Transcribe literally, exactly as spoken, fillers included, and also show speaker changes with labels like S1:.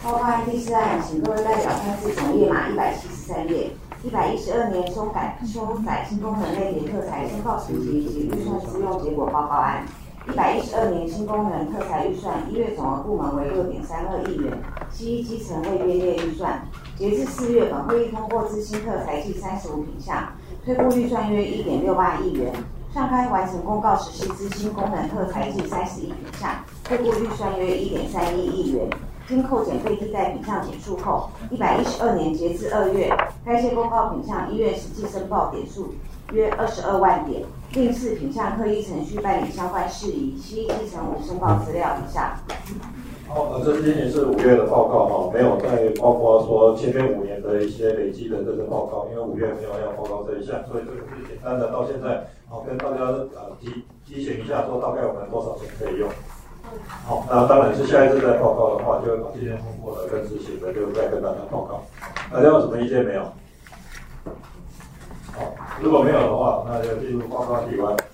S1: 报告案第四案，请各位代表参视总页码一百七十三页。一百一十二年修改修改新功能类别特材申报情形及预算施用结果报告案。一百一十二年新功能特材预算一月总额部门为六点三二亿元，其一基层未编列预算。截至四月，本会议通过自新特材计三十五品项，推估预算约一点六八亿元。上开完成公告实施之新功能特材计三十一品项，推估预算约一点三一亿元。经扣减被替代品项减数后，一百一十二年截至二月，该些公告品项一月实际申报点数约二十二万点，另四品项特依程序办理相关事宜，其一基层无申报资料以下。
S2: 好，呃，这今年是五月的报告哈，没有再包括说前面五年的一些累积的这个报告，因为五月没有要报告这一项，所以这个是简单的到现在，好跟大家呃提提醒一下，说大概我们多少钱可以用。好，那当然是下一次再报告的话，就会把今天通过的跟执行的就再跟大家报告。大家有什么意见没有？好，如果没有的话，那就进入报告题完。